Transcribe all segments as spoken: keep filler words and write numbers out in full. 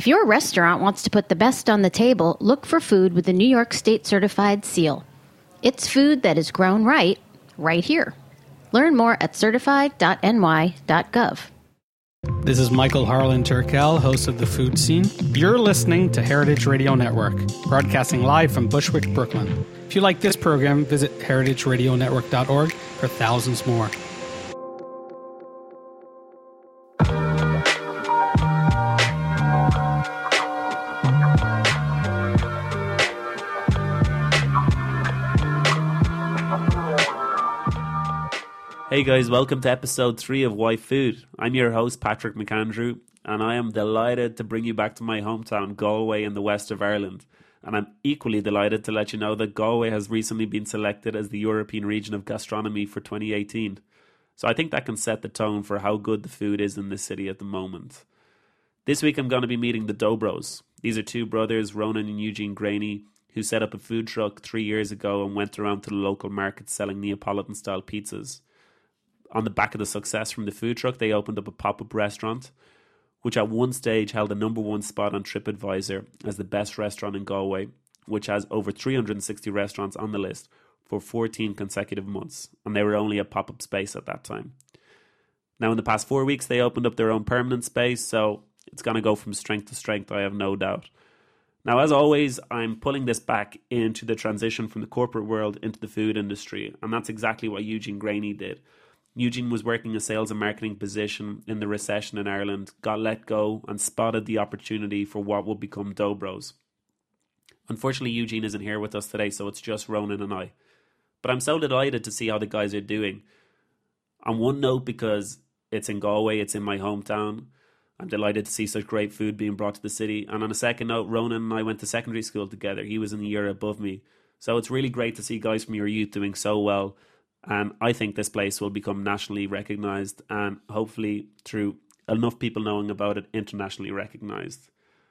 If your restaurant wants to put the best on the table, look for food with the New York State Certified Seal. It's food that is grown right, right here. Learn more at certified dot n y dot gov. This is Michael Harlan Turkel, host of The Food Scene. You're listening to Heritage Radio Network, broadcasting live from Bushwick, Brooklyn. If you like this program, visit heritage radio network dot org for thousands more. Hey guys, welcome to episode three of Why Food. I'm your host, Patrick McAndrew, and I am delighted to bring you back to my hometown, Galway, in the west of Ireland. And I'm equally delighted to let you know that Galway has recently been selected as the European Region of Gastronomy for twenty eighteen. So I think that can set the tone for how good the food is in this city at the moment. This week I'm going to be meeting the Dobros. These are two brothers, Ronan and Eugene Graney, who set up a food truck three years ago and went around to the local market selling Neapolitan-style pizzas. On the back of the success from the food truck, they opened up a pop-up restaurant, which at one stage held the number one spot on TripAdvisor as the best restaurant in Galway, which has over three hundred sixty restaurants on the list for fourteen consecutive months, and they were only a pop-up space at that time. Now, in the past four weeks, they opened up their own permanent space, so it's going to go from strength to strength, I have no doubt. Now, as always, I'm pulling this back into the transition from the corporate world into the food industry, and that's exactly what Eugene Graney did. Eugene was working a sales and marketing position in the recession in Ireland, got let go, and spotted the opportunity for what would become Dobros. Unfortunately, Eugene isn't here with us today, so it's just Ronan and I. But I'm so delighted to see how the guys are doing. On one note, because it's in Galway, it's in my hometown, I'm delighted to see such great food being brought to the city. And on a second note, Ronan and I went to secondary school together. He was in the year above me. So it's really great to see guys from your youth doing so well. And I think this place will become nationally recognised and hopefully through enough people knowing about it, internationally recognised.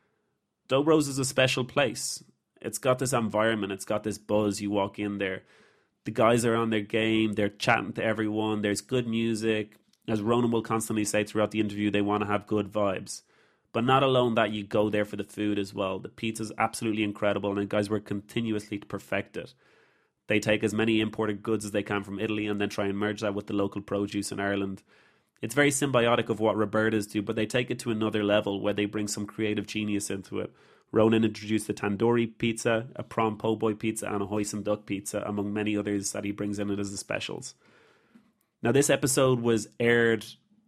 Dobros is a special place. It's got this environment. It's got this buzz. You walk in there. The guys are on their game. They're chatting to everyone. There's good music. As Ronan will constantly say throughout the interview, they want to have good vibes. But not alone that, you go there for the food as well. The pizza's absolutely incredible and the guys work continuously to perfect it. They take as many imported goods as they can from Italy and then try and merge that with the local produce in Ireland. It's very symbiotic of what Roberta's do, but they take it to another level where they bring some creative genius into it. Ronan introduced the tandoori pizza, a prawn po' boy pizza and a hoisin duck pizza, among many others that he brings in it as the specials. Now, this episode was aired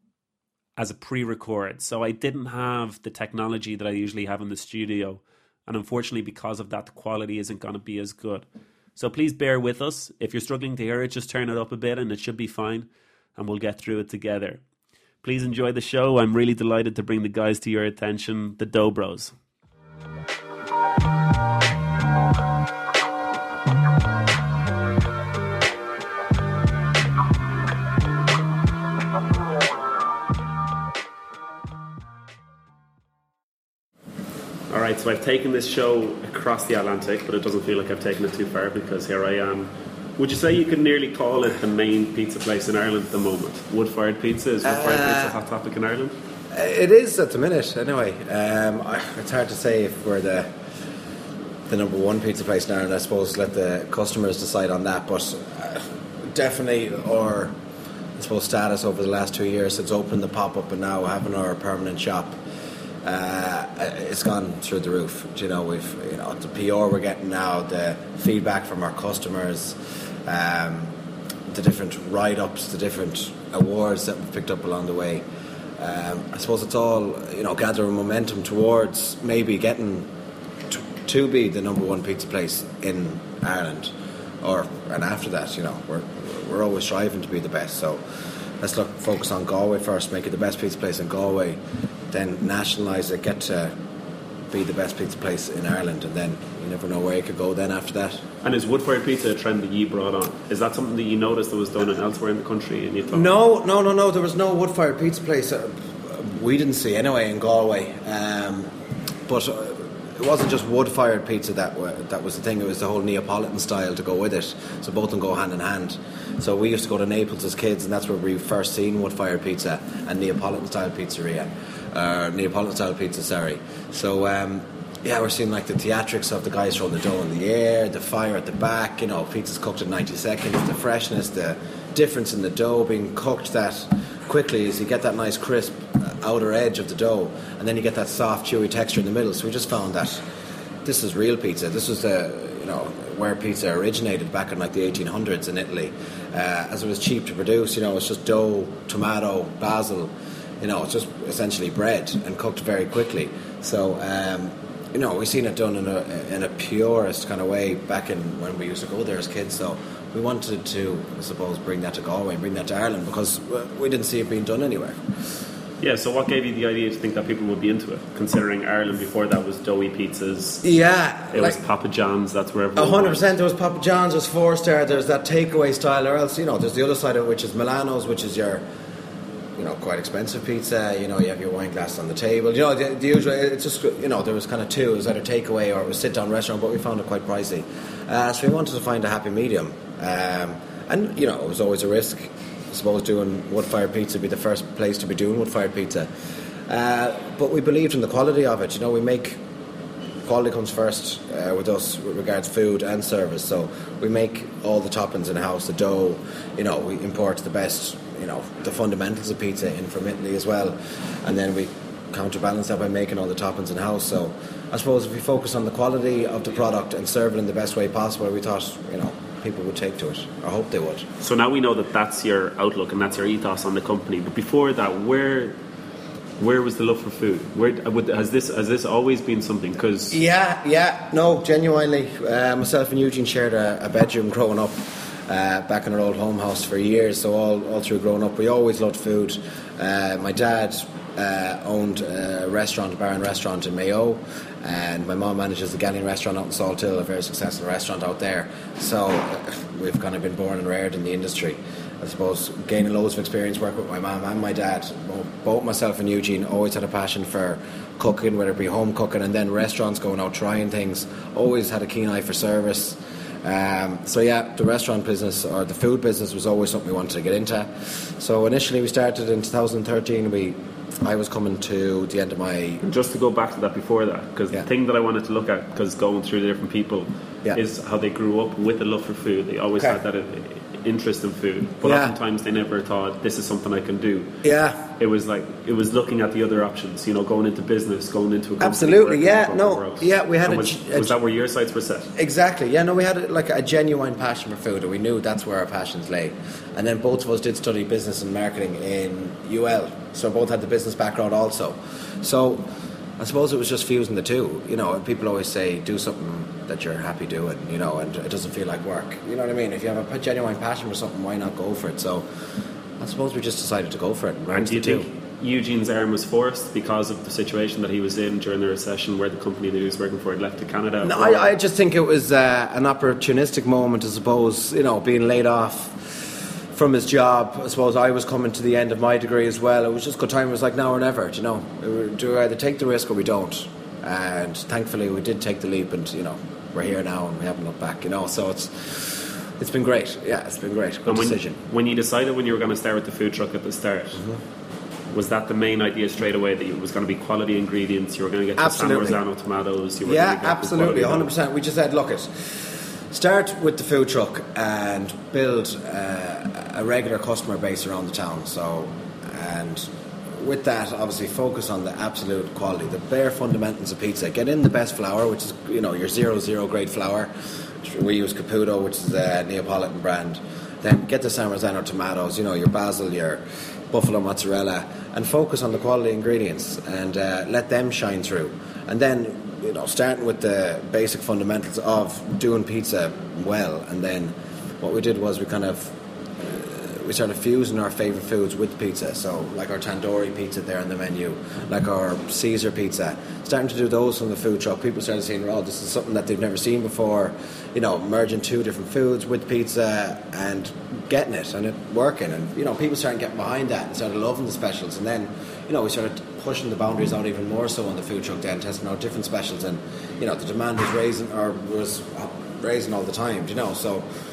as a pre-record, so I didn't have the technology that I usually have in the studio, and unfortunately because of that, the quality isn't going to be as good. So please bear with us. If you're struggling to hear it, just turn it up a bit and it should be fine, and we'll get through it together. Please enjoy the show. I'm really delighted to bring the guys to your attention, the Dobros. Alright, so I've taken this show across the Atlantic, but it doesn't feel like I've taken it too far because here I am. Would you say you could nearly call it the main pizza place in Ireland at the moment? Wood-fired pizza? Is wood-fired uh, pizza a hot topic in Ireland? It is at the minute, anyway. Um, it's hard to say if we're the the number one pizza place in Ireland. I suppose let the customers decide on that, but uh, definitely our, I suppose, status over the last two years since opening the pop-up and now having our permanent shop, Uh, it's gone through the roof. You know, we've you know the P R we're getting now, the feedback from our customers, um, the different write-ups, the different awards that we've picked up along the way. Um, I suppose it's all you know gathering momentum towards maybe getting t- to be the number one pizza place in Ireland, or and after that, you know, we're we're always striving to be the best. So let's look focus on Galway first, make it the best pizza place in Galway. Then nationalise it, get to be the best pizza place in Ireland, and then you never know where you could go then after that. And is wood-fired pizza a trend that you brought on? Is that something that you noticed that was done elsewhere in the country? And you thought, no, no, no, no. There was no wood-fired pizza place. Uh, we didn't see anyway in Galway. Um, but uh, it wasn't just wood-fired pizza that w- that was the thing. It was the whole Neapolitan style to go with it. So both of them go hand in hand. So we used to go to Naples as kids, and that's where we first seen wood-fired pizza and Neapolitan style pizzeria. uh, Neapolitan style pizza, sorry. So um, yeah, we're seeing like the theatrics of the guys throwing the dough in the air, the fire at the back, you know, pizza's cooked in ninety seconds, the freshness, the difference in the dough being cooked that quickly is you get that nice crisp outer edge of the dough, and then you get that soft chewy texture in the middle. So we just found that this is real pizza. This was the, you know, where pizza originated back in like the eighteen hundreds in Italy, uh, as it was cheap to produce. You know, it's just dough, tomato, basil. You know, it's just essentially bread and cooked very quickly. So um, you know, we've seen it done in a in a purest kind of way back in when we used to go there as kids. So we wanted to, I suppose, bring that to Galway and bring that to Ireland because we didn't see it being done anywhere. Yeah, so what gave you the idea to think that people would be into it, considering Ireland before that was doughy pizzas? Yeah. It like, was Papa John's, that's where everyone one hundred percent, there was Papa John's, there's Four Star, there's that takeaway style, or else, you know, there's the other side of it, which is Milano's, which is your, you know, quite expensive pizza, you know, you have your wine glass on the table, you know, the, the usual, it's just, you know, there was kind of two, it was either takeaway or it was sit-down restaurant, but we found it quite pricey. Uh, so we wanted to find a happy medium. Um, and, you know, it was always a risk. I suppose doing wood-fired pizza would be the first place to be doing wood-fired pizza. Uh, but we believed in the quality of it. You know, we make quality comes first uh, with us with regards food and service. So we make all the toppings in house, the dough. You know, we import the best. You know, the fundamentals of pizza in from Italy as well, and then we counterbalance that by making all the toppings in house. So I suppose if we focus on the quality of the product and serve it in the best way possible, we thought, you know, people would take to it, or hope they would. So now we know that that's your outlook and that's your ethos on the company. But before that, where where was the love for food? Where would, has this has this always been something? Because yeah, yeah, no, genuinely, uh, myself and Eugene shared a, a bedroom growing up uh, back in our old home house for years. So all all through growing up, we always loved food. Uh, my dad uh, owned a restaurant, a bar and restaurant in Mayo, and my mum manages the Galleon restaurant out in Salt Hill, a very successful restaurant out there. So uh, we've kind of been born and reared in the industry. I suppose gaining loads of experience working with my mum and my dad. Both myself and Eugene always had a passion for cooking, whether it be home cooking and then restaurants, going out trying things. Always had a keen eye for service. Um, so yeah, the restaurant business or the food business was always something we wanted to get into. So initially we started in two thousand thirteen. We I was coming to the end of my... And just to go back to that before that, because yeah. the thing that I wanted to look at, because going through the different people, yeah. is how they grew up with a love for food. They always okay. had that interest in food, but yeah. oftentimes they never thought, this is something I can do. Yeah. It was like, it was looking at the other options, you know, going into business, going into a company. Absolutely, yeah, no, growth. yeah, we had and a... Was, a, was that where your sights were set? Exactly, yeah, no, we had a, like a genuine passion for food, and we knew that's where our passions lay. And then both of us did study business and marketing in U L, so both had the business background also. So I suppose it was just fusing the two, you know. People always say do something that you're happy doing, you know, and it doesn't feel like work, you know what I mean? If you have a genuine passion for something, why not go for it? So I suppose we just decided to go for it. And, and do you think two. Eugene's arm was forced because of the situation that he was in during the recession, where the company that he was working for had left to Canada? No, I, I just think it was uh, an opportunistic moment, I suppose, you know, being laid off from his job. I suppose I was coming to the end of my degree as well. It was just good time. It was like now or never, you know. Do we either take the risk or we don't? And thankfully we did take the leap, and, you know, we're here now and we haven't looked back, you know. So it's it's been great. Yeah, it's been great. Good and when, decision. When you decided when you were going to start with the food truck at the start, mm-hmm. was that the main idea straight away, that it was going to be quality ingredients, you were going to get the San Marzano tomatoes? You were yeah, going to get absolutely, one hundred percent. We just said, look, it start with the food truck and build uh, a regular customer base around the town. So, and with that, obviously focus on the absolute quality, the bare fundamentals of pizza. Get in the best flour, which is, you know, your zero zero grade flour. We use Caputo, which is a Neapolitan brand. Then get the San Marzano tomatoes, you know, your basil, your buffalo mozzarella, and focus on the quality ingredients and uh, let them shine through. And then, you know, starting with the basic fundamentals of doing pizza well, and then what we did was we kind of uh, we started fusing our favourite foods with pizza. So like our tandoori pizza there on the menu, like our Caesar pizza, starting to do those from the food truck. People started saying, oh, this is something that they've never seen before, you know, merging two different foods with pizza and getting it and it working. And, you know, people started getting behind that and started loving the specials. And then, you know, we started pushing the boundaries out even more so on the food truck then, testing out different specials. And, you know, the demand was raising, or was raising all the time, you know. So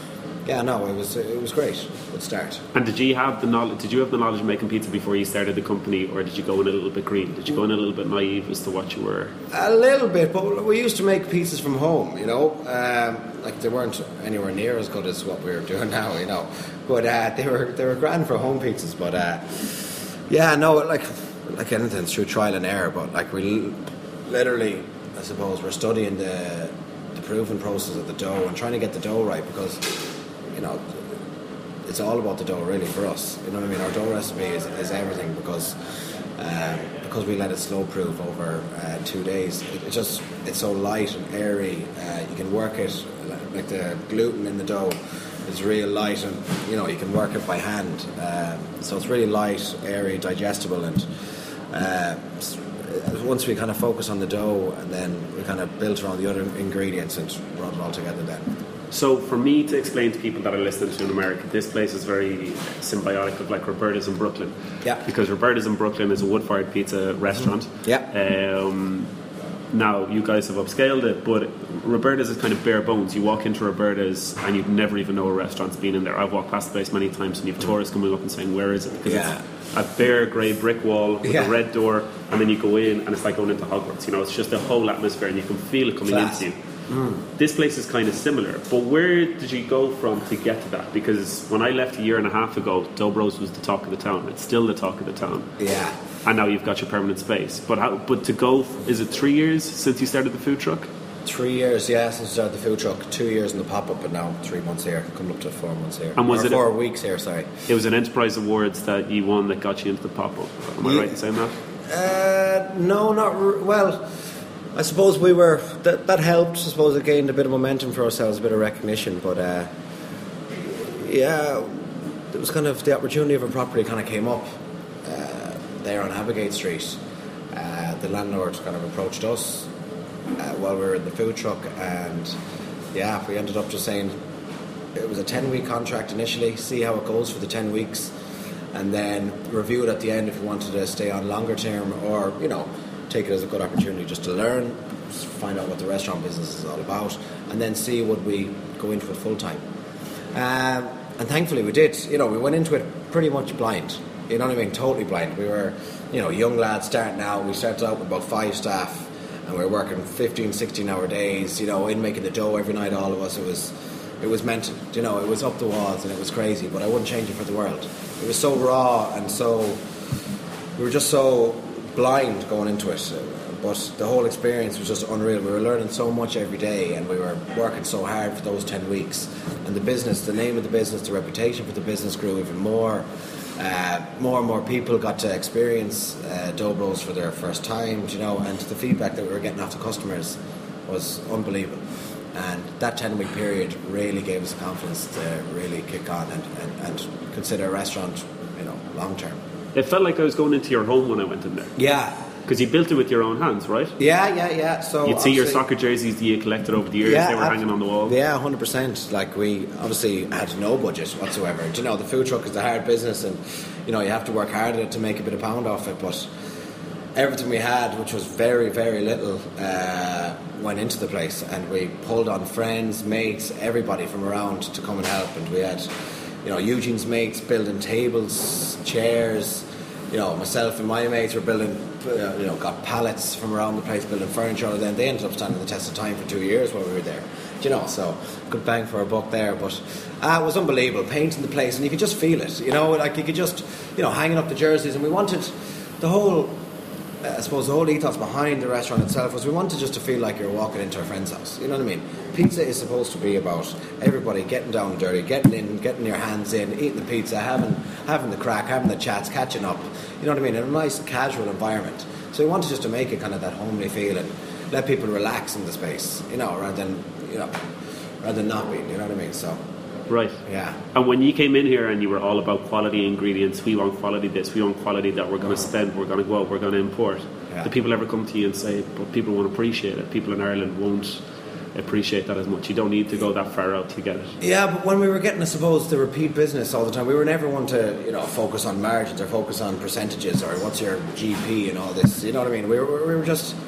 yeah, no, it was it was great. Good start. And did you have the knowledge? Did you have the knowledge of making pizza before you started the company, or did you go in a little bit green? Did you go in a little bit naive as to what you were? A little bit, but we used to make pizzas from home. You know, um, like they weren't anywhere near as good as what we're doing now. You know, but uh, they were they were grand for home pizzas. But uh, yeah, no, like like anything, it's through trial and error. But like we literally, I suppose, we're studying the the proving process of the dough and trying to get the dough right, because you know, it's all about the dough really for us. You know what I mean? Our dough recipe is, is everything, because um, because we let it slow proof over uh, two days. It, it just it's so light and airy. Uh, you can work it, like the gluten in the dough is real light, and you know you can work it by hand. Um, so it's really light, airy, digestible, and uh, once we kind of focus on the dough, and then we kind of build around the other ingredients and run it all together then. So for me to explain to people that are listening to in America, this place is very symbiotic of like Roberta's in Brooklyn. Yeah. Because Roberta's in Brooklyn is a wood-fired pizza restaurant. Mm-hmm. Yeah. Um, now, you guys have upscaled it, but Roberta's is kind of bare bones. You walk into Roberta's and you'd never even know a restaurant's been in there. I've walked past the place many times and you have tourists coming up and saying, where is it? Because yeah. it's a bare grey brick wall with yeah. a red door, and then you go in and it's like going into Hogwarts. You know, it's just a whole atmosphere and you can feel it coming Class. into you. Mm. This place is kind of similar, but where did you go from to get to that? Because when I left a year and a half ago, Dobro's was the talk of the town. It's still the talk of the town. Yeah. And now you've got your permanent space. But how, but to go, is it three years since you started the food truck? Three years, yeah, since I started the food truck. Two years in the pop-up, and now three months here. Coming up to four months here. And was or it four a, weeks here, sorry. It was an Enterprise Awards that you won that got you into the pop-up. Am I yeah. right in saying that? Uh, no, not... R- well... I suppose we were that, that helped. I suppose it gained a bit of momentum for ourselves, a bit of recognition. But uh, yeah, it was kind of the opportunity of a property kind of came up uh, there on Abigail Street. Uh, the landlord kind of approached us uh, while we were in the food truck, and yeah, we ended up just saying it was a ten-week contract initially. See how it goes for the ten weeks, and then review it at the end if we wanted to stay on longer term, or you know. Take it as a good opportunity just to learn, find out what the restaurant business is all about, and then see would we go into it full time. Um, and thankfully we did. You know, we went into it pretty much blind. You know what I mean? Totally blind. We were, you know, young lads starting out. We started out with about five staff, and we were working fifteen, sixteen hour days. You know, in making the dough every night. All of us. It was, it was mental. You know, it was up the walls and it was crazy. But I wouldn't change it for the world. It was so raw and so. We were just so. blind going into it, but the whole experience was just unreal. We were learning so much every day, and we were working so hard for those ten weeks. And the business, the name of the business, the reputation for the business grew even more. Uh, more and more people got to experience uh, Dobro's for their first time, you know, and the feedback that we were getting off the customers was unbelievable. And that ten-week period really gave us the confidence to really kick on and, and, and consider a restaurant, you know, long term. It felt like I was going into your home when I went in there. Yeah. Because you built it with your own hands, right? Yeah, yeah, yeah. So you'd see your soccer jerseys that you collected over the years. Yeah, they were ab- hanging on the wall. Yeah, one hundred percent. Like, we obviously had no budget whatsoever. You know, the food truck is a hard business, and, you know, you have to work hard at it to make a bit of pound off it. But everything we had, which was very, very little, uh, went into the place. And we pulled on friends, mates, everybody from around to come and help. And we had, you know, Eugene's mates building tables, chairs. You know, myself and my mates were building, uh, you know, got pallets from around the place, building furniture, and then they ended up standing the test of time for two years while we were there. You know, so good bang for our buck there. But uh, it was unbelievable, painting the place, and you could just feel it. You know, like you could just, you know, hanging up the jerseys, and we wanted the whole, uh, I suppose, the whole ethos behind the restaurant itself was we wanted just to feel like you're walking into a friend's house. You know what I mean? Pizza is supposed to be about everybody getting down and dirty, getting in, getting your hands in, eating the pizza, having having the crack, having the chats, catching up. You know what I mean? In a nice casual environment. So we wanted just to make it kind of that homely feel and let people relax in the space, you know, rather than, you know, rather than not being, you know what I mean? So, right. Yeah. And when you came in here and you were all about quality ingredients, we want quality this, we want quality that, we're going to spend, we're going to go out, we're going to import. Yeah. Do people ever come to you and say, but people won't appreciate it? People in Ireland won't appreciate that as much. You don't need to go that far out to get it. Yeah, but when we were getting, I suppose, the repeat business all the time, we were never one to, you know, focus on margins or focus on percentages or what's your G P and all this. You know what I mean? We were, we were just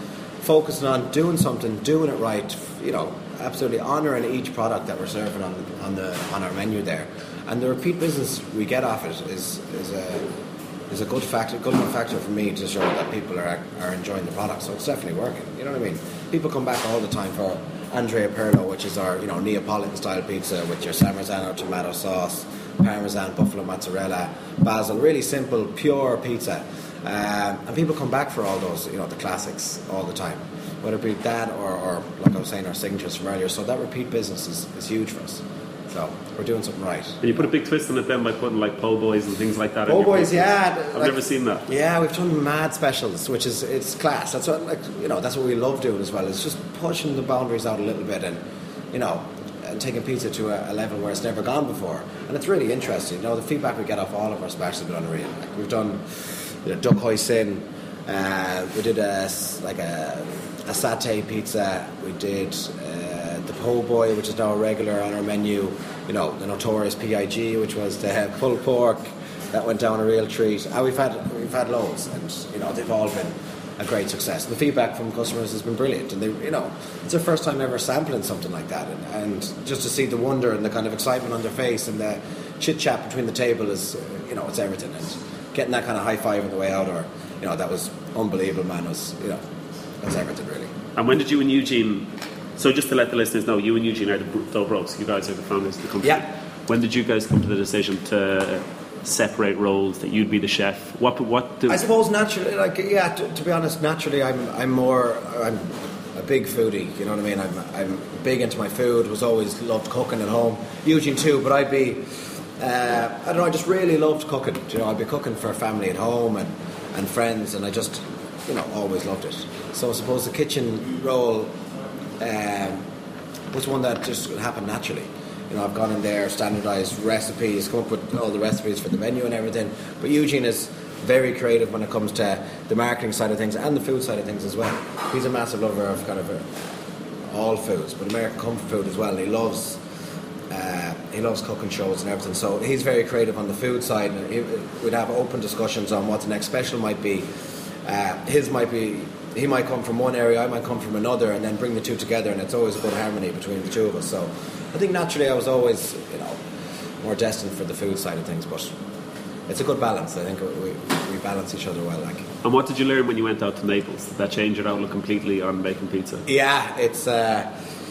focusing on doing something, doing it right, you know, absolutely honouring each product that we're serving on on the on our menu there. And the repeat business we get off it is is a is a good factor, good enough factor for me to show that people are are enjoying the product. So it's definitely working. You know what I mean? People come back all the time for Andrea Pirlo, which is our, you know, Neapolitan style pizza with your Parmesan tomato sauce, Parmesan, buffalo mozzarella, basil, really simple, pure pizza. Um, and people come back for all those, you know, the classics all the time, whether it be that or, or like I was saying, our signatures from earlier. So that repeat business is, is huge for us. So we're doing something right. And you put a big twist on it then by putting like po' boys and things like that. Po' boys, yeah. I've like, never seen that. Yeah, we've done mad specials, which is it's class. That's what, like, you know, that's what we love doing as well. It's just pushing the boundaries out a little bit, and you know, and taking pizza to a, a level where it's never gone before. And it's really interesting. You know, the feedback we get off all of our specials has been unreal. Like we've done, you know, duck hoisin. Uh, we did a like a, a satay pizza. We did. Uh, the po' boy, which is now a regular on our menu, you know, the notorious P I G, which was the pulled pork, that went down a real treat. And we've had we've had loads, and you know, they've all been a great success. The feedback from customers has been brilliant, and they, you know, it's their first time ever sampling something like that, and, and just to see the wonder and the kind of excitement on their face and the chit chat between the table is, you know, it's everything. And getting that kind of high five on the way out, or you know, that was unbelievable, man. It was, you know, that's everything really. And when did you and Eugene? So just to let the listeners know, you and Eugene are the Dough Bros. You guys are the founders of the company. Yeah. When did you guys come to the decision to separate roles, that you'd be the chef? What? What? Do- I suppose naturally, like yeah. To, to be honest, naturally, I'm I'm more I'm a big foodie. You know what I mean? I'm I'm big into my food. Was always loved cooking at home. Eugene too, but I'd be uh, I don't know. I just really loved cooking. You know, I'd be cooking for family at home and and friends, and I just, you know, always loved it. So I suppose the kitchen role. Um, was one that just happened naturally. You know, I've gone in there, standardised recipes, come up with all the recipes for the menu and everything. But Eugene is very creative when it comes to the marketing side of things and the food side of things as well. He's a massive lover of kind of uh, all foods, but American comfort food as well. He loves uh, he loves cooking shows and everything. So he's very creative on the food side. And he, we'd have open discussions on what the next special might be. Uh, his might be. He might come from one area, I might come from another, and then bring the two together, and it's always a good harmony between the two of us. So I think naturally I was always, you know, more destined for the food side of things, but it's a good balance. I think we, we balance each other well. Like. And what did you learn when you went out to Naples? Did that change your outlook completely on making pizza? Yeah, it's uh,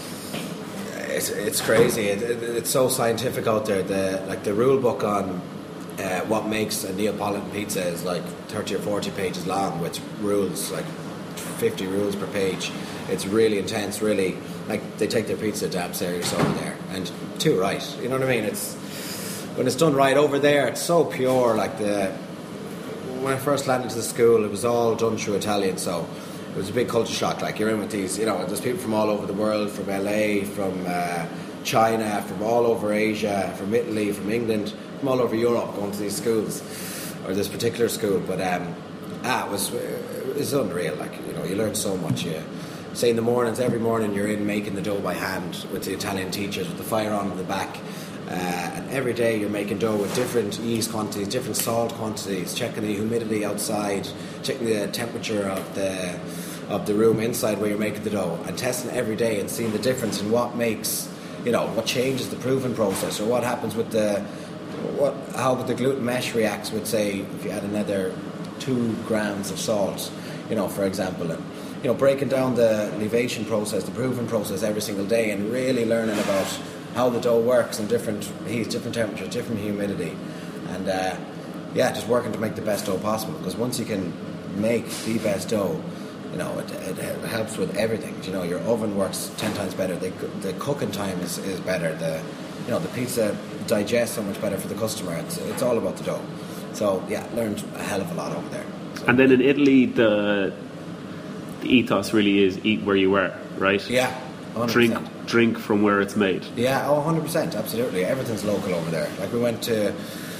it's, it's crazy. It, it, it's so scientific out there. The like the rule book on uh, what makes a Neapolitan pizza is like thirty or forty pages long with rules, like fifty rules per page. It's really intense, really, like they take their pizza damn serious over there, and too right, you know what I mean? It's when it's done right over there, it's so pure. Like the when I first landed to the school, it was all done through Italian, so it was a big culture shock. Like you're in with these, you know, there's people from all over the world, from L A, from uh, China, from all over Asia, from Italy, from England, from all over Europe, going to these schools or this particular school. But um, ah, it was it was unreal. Like, you know, you learn so much. You say in the mornings, every morning you're in making the dough by hand with the Italian teachers with the fire on in the back. Uh, and every day you're making dough with different yeast quantities, different salt quantities, checking the humidity outside, checking the temperature of the of the room inside where you're making the dough, and testing every day and seeing the difference in what makes, you know, what changes the proving process, or what happens with the what how the gluten mesh reacts with, say, if you add another two grams of salt, you know, for example, and you know, breaking down the levation process, the proving process every single day, and really learning about how the dough works in different heats, different temperatures, different humidity, and uh, yeah, just working to make the best dough possible. Because once you can make the best dough, you know, it, it, it helps with everything. You know, your oven works ten times better. The, the cooking time is, is better. The you know the pizza digests so much better for the customer. It's it's all about the dough. So yeah, learned a hell of a lot over there. So. And then in Italy, the the ethos really is eat where you were, right? Yeah. one hundred percent. Drink drink from where it's made. Yeah, oh, one hundred percent, absolutely. Everything's local over there. Like, we went to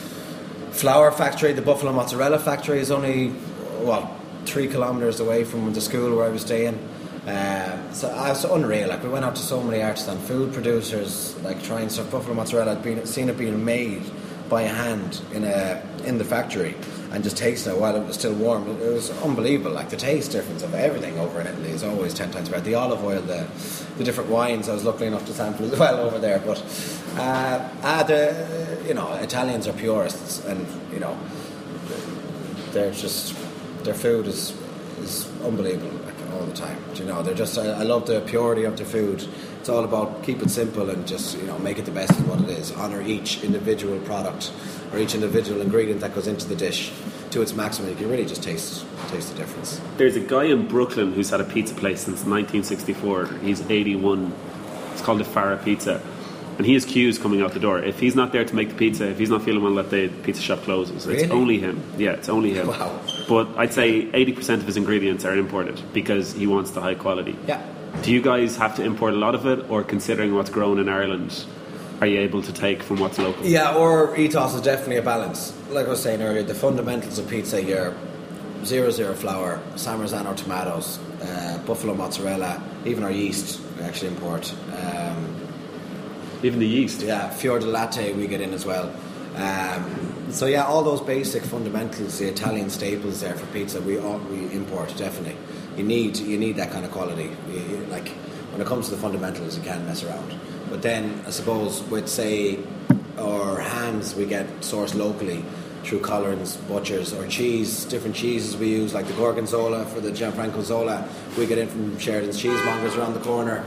Flour Factory, the Buffalo Mozzarella Factory is only, what, three kilometres away from the school where I was staying. Uh, so I was unreal. Like, we went out to so many artisan food producers, like trying stuff. Buffalo Mozzarella, I'd been, seen it being made by hand in a in the factory. and just tasting it while it was still warm. It, it was unbelievable. Like the taste difference of everything over in Italy is always ten times better. The olive oil, the the different wines. I was lucky enough to sample as well over there. But uh, uh, the you know Italians are purists, and you know they're just their food is is unbelievable like, all the time. You know they're just I, I love the purity of the food. It's all about keep it simple and just you know make it the best of what it is. Honour each individual product or each individual ingredient that goes into the dish to its maximum. You can really just taste taste the difference. There's a guy in Brooklyn who's had a pizza place since nineteen sixty-four. He's eighty-one. It's called the Farah Pizza. And he has queues coming out the door. If he's not there to make the pizza, if he's not feeling well, let the pizza shop closes. Really? It's only him. Yeah, it's only him. Wow. But I'd say eighty percent of his ingredients are imported because he wants the high quality. Yeah. Do you guys have to import a lot of it, or considering what's grown in Ireland, are you able to take from what's local? Yeah, our ethos is definitely a balance. Like I was saying earlier, the fundamentals of pizza, your zero zero flour, San Marzano tomatoes, uh, buffalo mozzarella, even our yeast we actually import. Um, Even the yeast? yeah, fior di latte we get in as well. Um, so yeah, all those basic fundamentals, the Italian staples there for pizza, we all, we import definitely. You need you need that kind of quality. You, you, like when it comes to the fundamentals, you can't mess around. But then I suppose with say our hams, we get sourced locally through Collins butchers, or cheese, different cheeses we use, like the Gorgonzola for the Gianfranco Zola. We get in from Sheridan's Cheesemongers around the corner.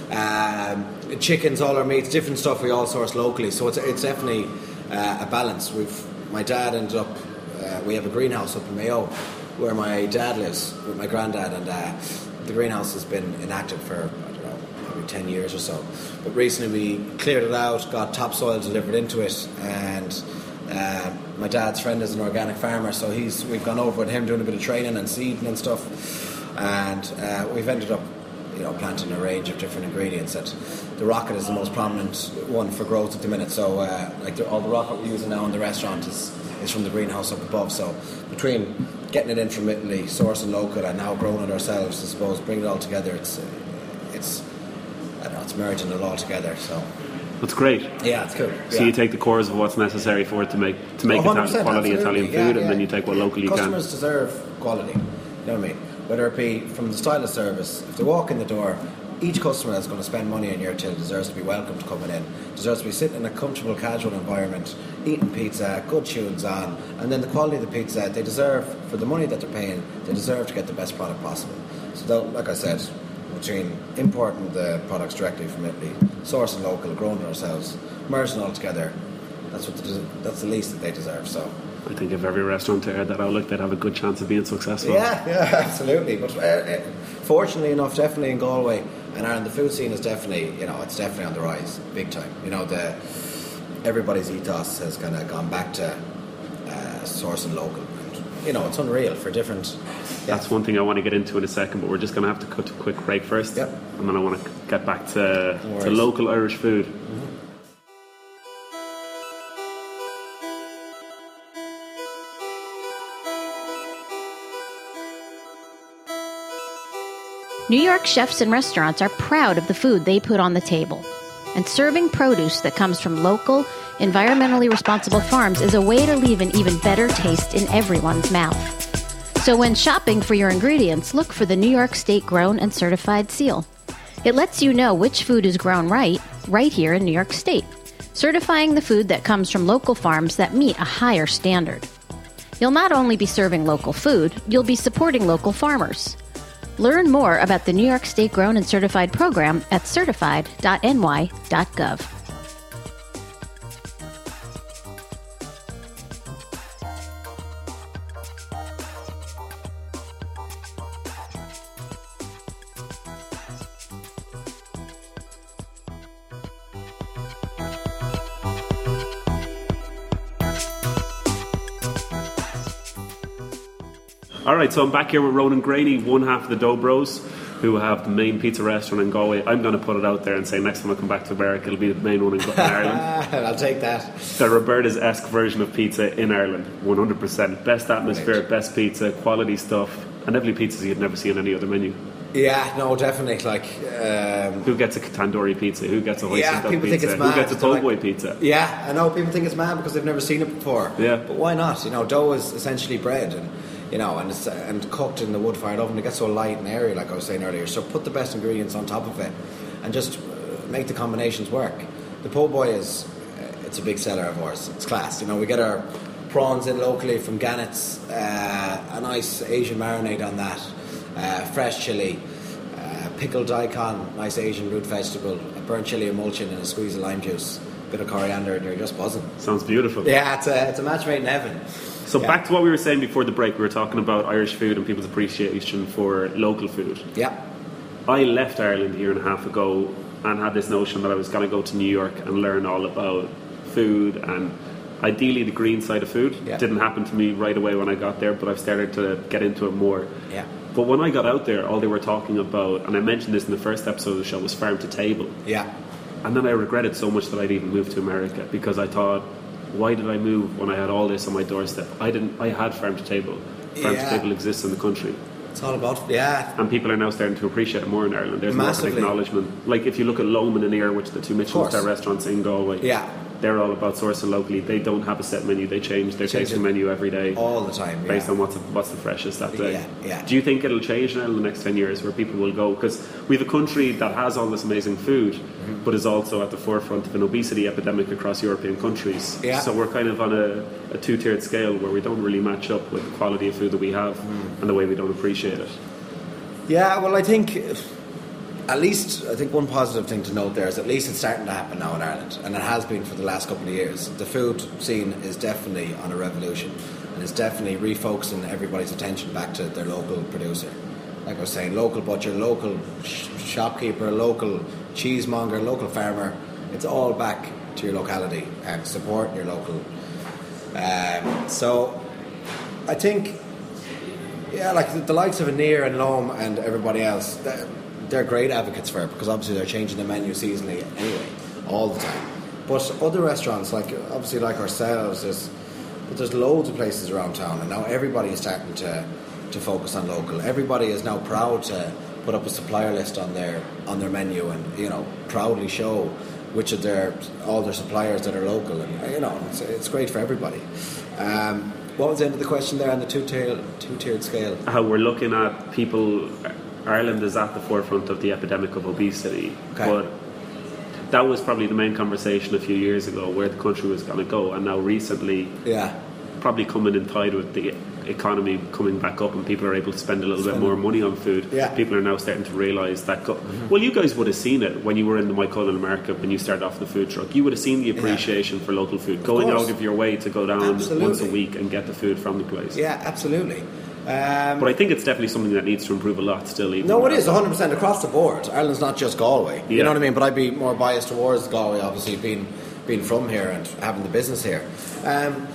Um, chickens, all our meats, different stuff we all source locally. So it's it's definitely uh, a balance. We've my dad ended up. Uh, we have a greenhouse up in Mayo, where my dad lives with my granddad, and uh, the greenhouse has been inactive for I don't know maybe ten years or so. But recently we cleared it out, got topsoil delivered into it, and uh, my dad's friend is an organic farmer, so he's we've gone over with him doing a bit of training and seeding and stuff, and uh, we've ended up. You know, planting a range of different ingredients. That the rocket is the most prominent one for growth at the minute. So, uh, like the, all the rocket we're using now in the restaurant is, is from the greenhouse up above. So, between getting it in from Italy, sourcing local, and now growing it ourselves, I suppose, bringing it all together, it's uh, it's I don't know, it's merging it all together. So. That's great. Yeah, it's cool. So yeah. you take the cores of what's necessary for it to make to make one Italian, hundred percent, quality absolutely. Italian yeah, food, yeah. and then you take what local you Customers can. deserve quality. You know what I mean? Whether it be from the style of service, if they walk in the door, each customer that's going to spend money on your till deserves to be welcomed coming in, deserves to be sitting in a comfortable, casual environment, eating pizza, good tunes on, and then the quality of the pizza, they deserve, for the money that they're paying, they deserve to get the best product possible. So, like I said, between importing the products directly from Italy, sourcing local, growing it ourselves, merging it all together, that's what the, that's the least that they deserve. So. I think if every restaurateur had that outlook, they'd have a good chance of being successful. Yeah, yeah, absolutely. But uh, fortunately enough, definitely in Galway and Ireland, the food scene is definitely, you know, it's definitely on the rise, big time. You know, the everybody's ethos has kind of gone back to uh, sourcing local. And, you know, it's unreal for different. Yeah. That's one thing I want to get into in a second, but we're just going to have to cut a quick break first. Yep. And then I want to get back to, No to worries. local Irish food. Mm-hmm. New York chefs and restaurants are proud of the food they put on the table. And serving produce that comes from local, environmentally responsible farms is a way to leave an even better taste in everyone's mouth. So when shopping for your ingredients, look for the New York State Grown and Certified seal. It lets you know which food is grown right, right here in New York State, certifying the food that comes from local farms that meet a higher standard. You'll not only be serving local food, you'll be supporting local farmers. Learn more about the New York State Grown and Certified program at certified dot n y dot gov. All right, so I'm back here with Ronan Graney, one half of the Dough Bros, who have the main pizza restaurant in Galway. I'm going to put it out there and say next time I come back to America, it'll be the main one in, in Ireland. I'll take that. The Roberta's-esque version of pizza in Ireland, one hundred percent. Best atmosphere, Right. best pizza, quality stuff, and definitely pizzas you'd never see on any other menu. Yeah, no, definitely. Like, um, who gets a tandoori pizza? Who gets a hoisin yeah, duck people pizza? think it's mad. Who gets a tall Like, boy pizza? Yeah, I know people think it's mad because they've never seen it before. Yeah, but why not? You know, dough is essentially bread, and you know, and it's and cooked in the wood-fired oven. It gets so light and airy, like I was saying earlier. So put the best ingredients on top of it, and just make the combinations work. The po' boy is it's a big seller of ours. It's class. You know, we get our prawns in locally from Gannett's, uh, a nice Asian marinade on that, uh, fresh chilli, uh, pickled daikon, nice Asian root vegetable, a burnt chilli emulsion and a squeeze of lime juice, a bit of coriander, and you're just buzzing. Sounds beautiful. Yeah, it's a, it's a match made in heaven. So yeah. Back to what we were saying before the break, we were talking about Irish food and people's appreciation for local food. Yeah. I left Ireland a year and a half ago and had this notion that I was going to go to New York and learn all about food and ideally the green side of food. Yeah. Didn't happen to me right away when I got there, but I've started to get into it more. Yeah. But when I got out there, all they were talking about, and I mentioned this in the first episode of the show, was farm to table. Yeah. And then I regretted so much that I'd even moved to America because I thought, why did I move when I had all this on my doorstep? I didn't. I had farm to table. Farm Yeah. to table exists in the country. It's all about, yeah. And people are now starting to appreciate it more in Ireland. There's Massively. more of an acknowledgement. Like if you look at Loman and Ear, which are the two Michelin course. star restaurants in Galway, Yeah. they're all about sourcing locally. They don't have a set menu. They change their Change tasting it menu every day all the time, yeah. based on what's what's the freshest that day. Yeah, yeah. Do you think it'll change now in the next ten years where people will go? Because we have a country that has all this amazing food, Mm-hmm. but is also at the forefront of an obesity epidemic across European countries. Yeah. So we're kind of on a, a two-tiered scale where we don't really match up with the quality of food that we have Mm. and the way we don't appreciate it. Yeah, well, I think at least I think one positive thing to note there is at least it's starting to happen now in Ireland, and it has been for the last couple of years. The food scene is definitely on a revolution, and it's definitely refocusing everybody's attention back to their local producer. Like I was saying, local butcher, local sh- shopkeeper, local cheesemonger, local farmer. It's all back to your locality and support your local. Um, so, I think. Yeah, like the, the likes of Aneer and Loam and everybody else, they're, they're great advocates for it because obviously they're changing the menu seasonally anyway, all the time. But other restaurants, like obviously like ourselves, there's but there's loads of places around town, and now everybody is starting to to focus on local. Everybody is now proud to put up a supplier list on their on their menu, and you know proudly show which of their all their suppliers that are local, and you know it's, it's great for everybody. Um, What was the end of the question there on the two-tiered, two-tiered scale? How we're looking at people, Ireland is at the forefront of the epidemic of obesity, Okay. but that was probably the main conversation a few years ago, where the country was going to go, and now recently, Yeah. probably coming in tide with the economy coming back up and people are able to spend a little Spend. bit more money on food. Yeah. People are now starting to realise that. Go- mm-hmm. Well, you guys would have seen it when you were in the My Cullen America when you started off the food truck. You would have seen the appreciation yeah. for local food. Of Going course. out of your way to go down Absolutely. once a week and get the food from the place. Yeah, absolutely. Um, But I think it's definitely something that needs to improve a lot still. Even no, it now. is one hundred percent across the board. Ireland's not just Galway. You Yeah. know what I mean? But I'd be more biased towards Galway, obviously, being being from here and having the business here. Um,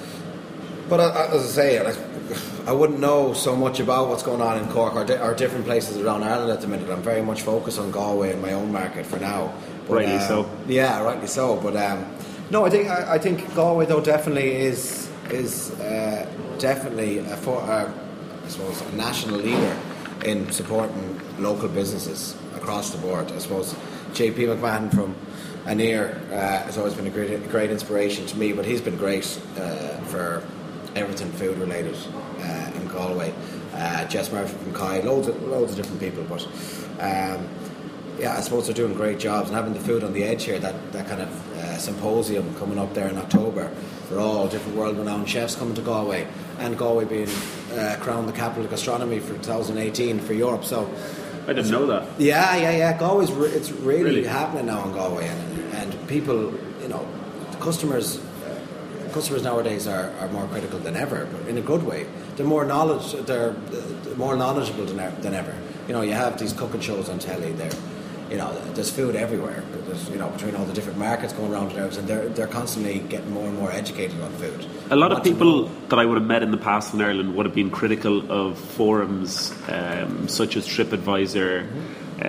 but I, as I say, like, I wouldn't know so much about what's going on in Cork or, di- or different places around Ireland at the minute. I'm very much focused on Galway and my own market for now. But, Rightly um, so. Yeah, rightly so. But um, no, I think I, I think Galway though definitely is is uh, definitely a, for, uh, I suppose a national leader in supporting local businesses across the board. I suppose J P McMahon from Aneer uh, has always been a great, great inspiration to me, but he's been great uh, for everything food related uh, in Galway. Uh, Jess Murphy from Kai, loads of, loads of different people, but um, yeah, I suppose they're doing great jobs and having the food on the edge here. That that kind of uh, symposium coming up there in October for all different world-renowned chefs coming to Galway, and Galway being uh, crowned the capital of gastronomy for twenty eighteen for Europe. So. I didn't know that. Yeah, yeah, yeah. Galway's re- it's really, Really? happening now in Galway, and, and people, you know, customers, uh, customers nowadays are, are more critical than ever, but in a good way. They're more knowledge, they're, they're more knowledgeable than, e- than ever. You know, you have these cooking shows on telly. There, you know, there's food everywhere. But there's, you know, between all the different markets going around and everything, they're they're constantly getting more and more educated on food. A lot of Want to people know. that I would have met in the past in Ireland would have been critical of forums um, such as TripAdvisor. Mm-hmm.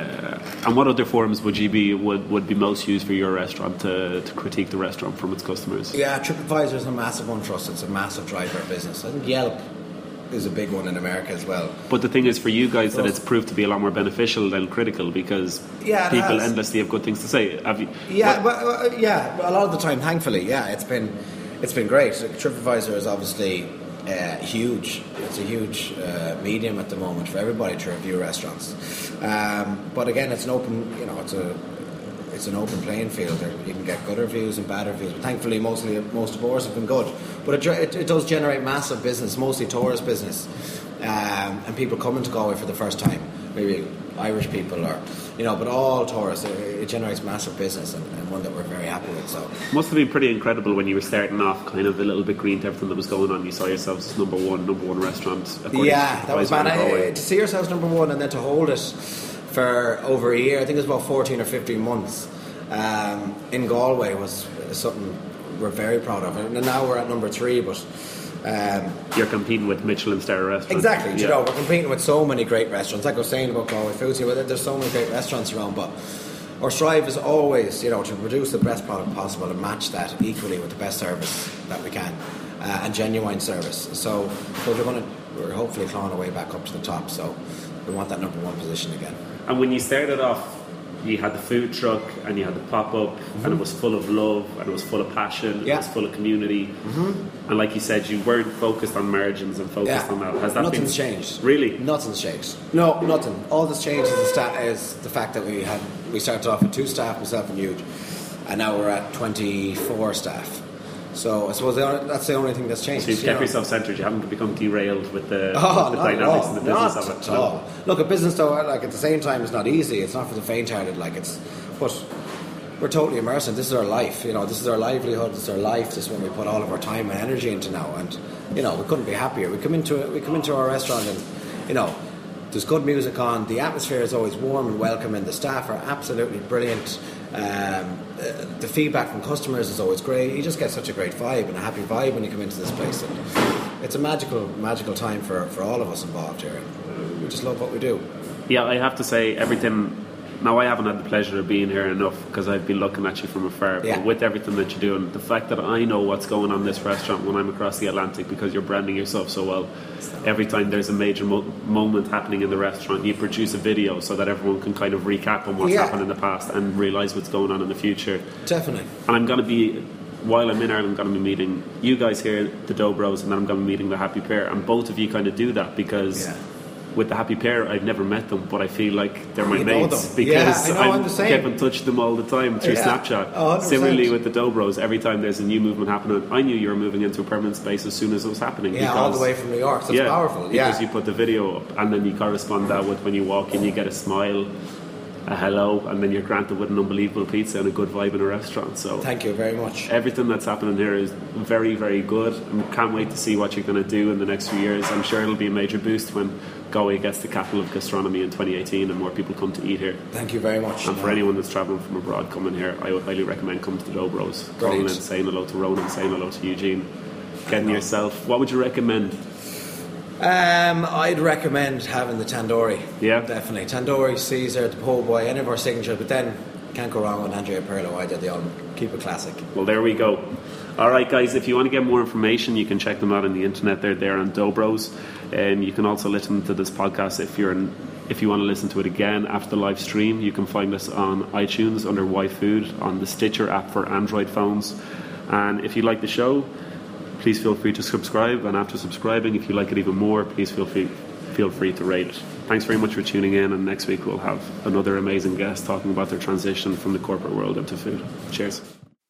Uh, and what other forums would you be would, would be most used for your restaurant to, to critique the restaurant from its customers? Yeah, TripAdvisor is a massive one for us. It's a massive driver of business. I think Yelp is a big one in America as well. But the thing is, for you guys, that it's proved to be a lot more beneficial than critical, because yeah, people has. endlessly have good things to say. Have you? Yeah, well, uh, yeah. A lot of the time, thankfully, yeah, it's been it's been great. TripAdvisor is obviously uh, huge. It's a huge uh, medium at the moment for everybody to review restaurants. Um, but again, it's an open, you know, it's a it's an open playing field. You can get good reviews and bad reviews. But thankfully, mostly most of ours have been good. But it, it, it does generate massive business, mostly tourist business, um, and people coming to Galway for the first time. Maybe Irish people, or you know, but all tourists. It, it generates massive business, and, and one that we're very happy with. So must have been pretty incredible when you were starting off, kind of a little bit green to everything that was going on. You saw yourselves as number one, number one restaurant. Yeah, that was man. I, to see yourselves number one and then to hold it for over a year. I think it was about fourteen or fifteen months um, in Galway was something we're very proud of. And now we're at number three, but. Um, You're competing with Michelin star restaurants. Exactly, yeah. you know, we're competing with so many great restaurants. Like I was saying about Galway Foods here, there's so many great restaurants around, but our strive is always, you know, to produce the best product possible and match that equally with the best service that we can, uh, and genuine service. So, so we're going to, we're hopefully clawing our way back up to the top. So we want that number one position again. And when you started off, you had the food truck and you had the pop-up, mm-hmm. and it was full of love and it was full of passion, yeah. it was full of community, mm-hmm. and like you said, you weren't focused on margins and focused yeah. on that. Has that Nothing's been changed. Really? Nothing's changed. No, nothing. All that's changed is the, sta- is the fact that we had we started off with two staff, myself and Huge, and now we're at twenty-four staff. So I suppose the only, that's the only thing that's changed. So you've you kept know. yourself centred. You haven't become derailed with the, oh, with the not dynamics and the business not of it. At all. Look, a business though, like at the same time, it's not easy. It's not for the faint-hearted. Like it's, but we're totally immersed in. This is our life. You know, this is our livelihood. This is our life. This is when we put all of our time and energy into now. And you know, we couldn't be happier. We come into it. We come into our restaurant, and you know, there's good music on. The atmosphere is always warm and welcoming. The staff are absolutely brilliant. Um, uh, the feedback from customers is always great. You just get such a great vibe and a happy vibe when you come into this place. And it's a magical, magical time for, for all of us involved here. And we just love what we do. Yeah, I have to say, everything. Now, I haven't had the pleasure of being here enough because I've been looking at you from afar. Yeah. But with everything that you're doing, the fact that I know what's going on in this restaurant when I'm across the Atlantic, because you're branding yourself so well. Every time there's a major mo- moment happening in the restaurant, you produce a video so that everyone can kind of recap on what's yeah. happened in the past and realise what's going on in the future. Definitely. And I'm going to be, while I'm in Ireland, I'm going to be meeting you guys here, the Dough Bros, and then I'm going to be meeting the Happy Pair. And both of you kind of do that because... Yeah. With the Happy Pair, I've never met them, but I feel like they're my you know mates them. because yeah, I know, I'm the same. keep in touch with them all the time through yeah. Snapchat. one hundred percent. Similarly with the Dough Bros, every time there's a new movement happening, I knew you were moving into a permanent space as soon as it was happening. Yeah, because, all the way from New York, so it's yeah, powerful. Yeah, because you put the video up and then you correspond that with when you walk in, you get a smile, a hello, and then you're granted with an unbelievable pizza and a good vibe in a restaurant. So thank you very much. Everything that's happening here is very, very good. I can't wait to see what you're going to do in the next few years. I'm sure it'll be a major boost when Galway gets the capital of gastronomy in twenty eighteen and more people come to eat here. Thank you very much. And for yeah. anyone that's travelling from abroad coming here, I would highly recommend coming to the Dough Bros. Calling in, saying hello to Ronan, saying hello to Eugene, getting yourself. What would you recommend? Um, I'd recommend having the tandoori. Yeah, definitely tandoori, Caesar, the po' boy, any of our signatures. But then can't go wrong with Andrea Pirlo either. They all keep it classic. Well, there we go. All right, guys. If you want to get more information, you can check them out on the internet. They're there on Dough Bros. Um, you can also listen to this podcast if you're in, if you want to listen to it again after the live stream. You can find us on iTunes under Why Food, on the Stitcher app for Android phones. And if you like the show, please feel free to subscribe, and after subscribing, if you like it even more, please feel free, feel free to rate it. Thanks very much for tuning in, and next week we'll have another amazing guest talking about their transition from the corporate world into food. Cheers.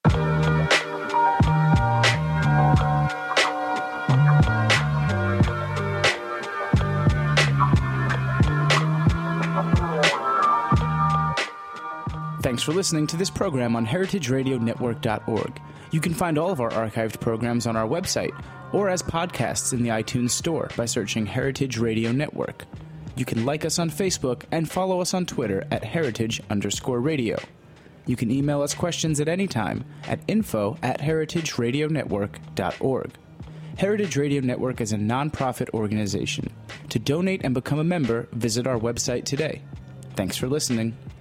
Thanks for listening to this program on heritage radio network dot org. You can find all of our archived programs on our website or as podcasts in the iTunes Store by searching Heritage Radio Network. You can like us on Facebook and follow us on Twitter at heritage underscore radio. You can email us questions at any time at info at heritage radio network dot org. Heritage Radio Network is a non-profit organization. To donate and become a member, visit our website today. Thanks for listening.